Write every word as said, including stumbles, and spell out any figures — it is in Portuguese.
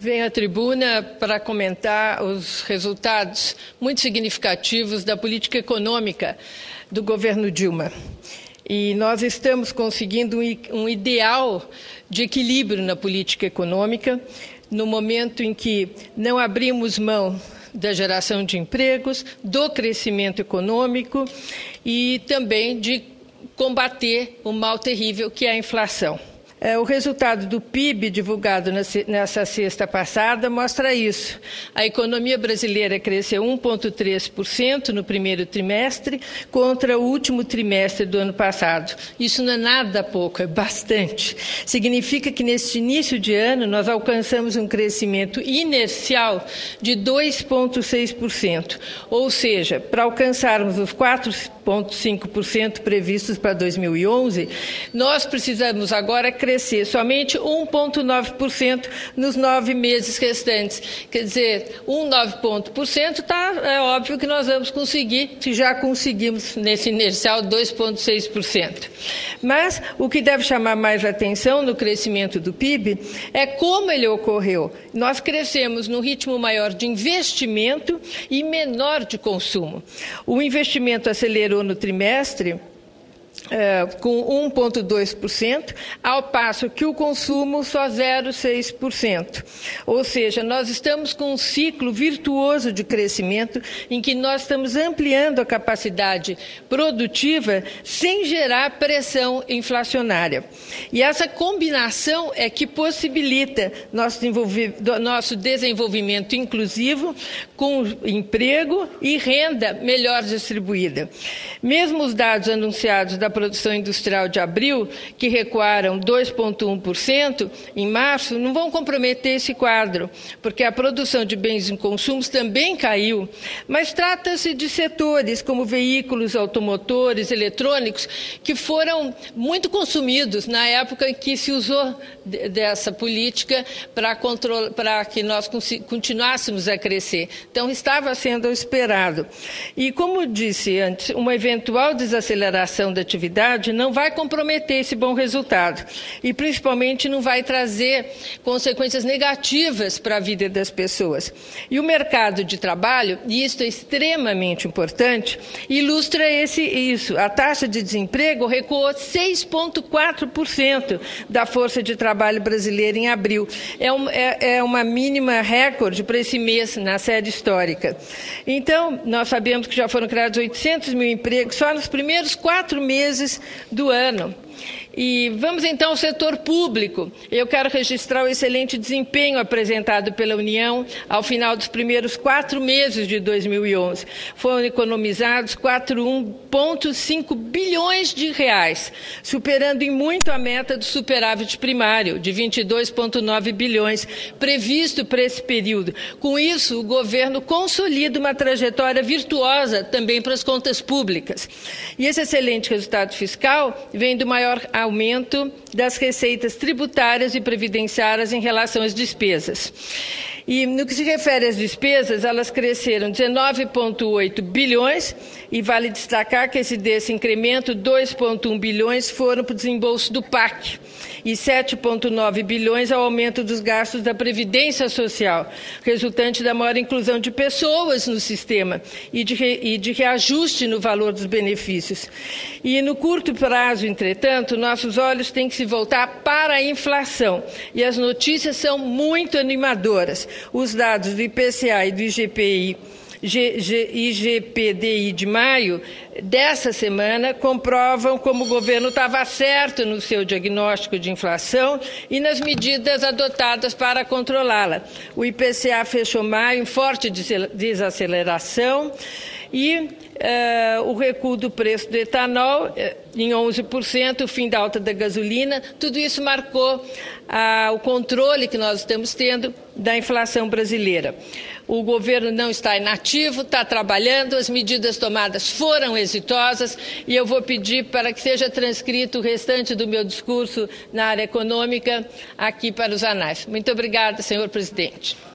Venho à tribuna para comentar os resultados muito significativos da política econômica do governo Dilma. E nós estamos conseguindo um ideal de equilíbrio na política econômica, no momento em que não abrimos mão da geração de empregos, do crescimento econômico e também de combater o mal terrível que é a inflação. O resultado do P I B divulgado nessa sexta passada mostra isso. A economia brasileira cresceu um vírgula três por cento no primeiro trimestre contra o último trimestre do ano passado. Isso não é nada pouco, é bastante. Significa que neste início de ano nós alcançamos um crescimento inercial de dois vírgula seis por cento. Ou seja, para alcançarmos os quatro vírgula cinco por cento previstos para dois mil e onze, nós precisamos agora crescer somente um vírgula nove por cento nos nove meses restantes. Quer dizer, um vírgula nove ponto por cento tá, é óbvio que nós vamos conseguir, se já conseguimos nesse inercial dois vírgula seis por cento. Mas o que deve chamar mais atenção no crescimento do P I B é como ele ocorreu. Nós crescemos num ritmo maior de investimento e menor de consumo. O investimento acelerou no trimestre É, com um vírgula dois por cento, ao passo que o consumo só zero vírgula seis por cento. Ou seja, nós estamos com um ciclo virtuoso de crescimento em que nós estamos ampliando a capacidade produtiva sem gerar pressão inflacionária. E essa combinação é que possibilita nosso, nosso desenvolvimento inclusivo com emprego e renda melhor distribuída. Mesmo os dados anunciados da produção industrial de abril, que recuaram dois vírgula um por cento em março, não vão comprometer esse quadro, porque a produção de bens e consumos também caiu. Mas trata-se de setores como veículos, automotores, eletrônicos, que foram muito consumidos na época em que se usou dessa política para control... para que nós continuássemos a crescer. Então, estava sendo esperado. E, como disse antes, uma eventual desaceleração da atividade não vai comprometer esse bom resultado e, principalmente, não vai trazer consequências negativas para a vida das pessoas. E o mercado de trabalho, e isso é extremamente importante, ilustra esse, isso. A taxa de desemprego recuou seis vírgula quatro por cento da força de trabalho brasileira em abril. É, um, é, é uma mínima recorde para esse mês na série histórica. Então, nós sabemos que já foram criados oitocentos mil empregos só nos primeiros quatro meses do ano. E vamos então ao setor público. Eu quero registrar o excelente desempenho apresentado pela União ao final dos primeiros quatro meses de dois mil e onze. Foram economizados quatro vírgula cinco bilhões de reais, superando em muito a meta do superávit primário, de vinte e dois vírgula nove bilhões, previsto para esse período. Com isso, o governo consolida uma trajetória virtuosa também para as contas públicas. E esse excelente resultado fiscal vem do maior aumento das receitas tributárias e previdenciárias em relação às despesas. E no que se refere às despesas, elas cresceram dezenove vírgula oito bilhões e vale destacar que esse, desse incremento, dois vírgula um bilhões foram para o desembolso do P A C e sete vírgula nove bilhões ao aumento dos gastos da Previdência Social, resultante da maior inclusão de pessoas no sistema e de, re, e de reajuste no valor dos benefícios. E no curto prazo, entretanto, nossos olhos têm que se voltar para a inflação e as notícias são muito animadoras. Os dados do I P C A e do I G P I, G, G, I G P D I de maio dessa semana comprovam como o governo estava certo no seu diagnóstico de inflação e nas medidas adotadas para controlá-la. O I P C A fechou maio em forte desaceleração e uh, o recuo do preço do etanol uh, em onze por cento, o fim da alta da gasolina, tudo isso marcou uh, o controle que nós estamos tendo da inflação brasileira. O governo não está inativo, está trabalhando, as medidas tomadas foram exitosas e eu vou pedir para que seja transcrito o restante do meu discurso na área econômica aqui para os anais. Muito obrigada, senhor presidente.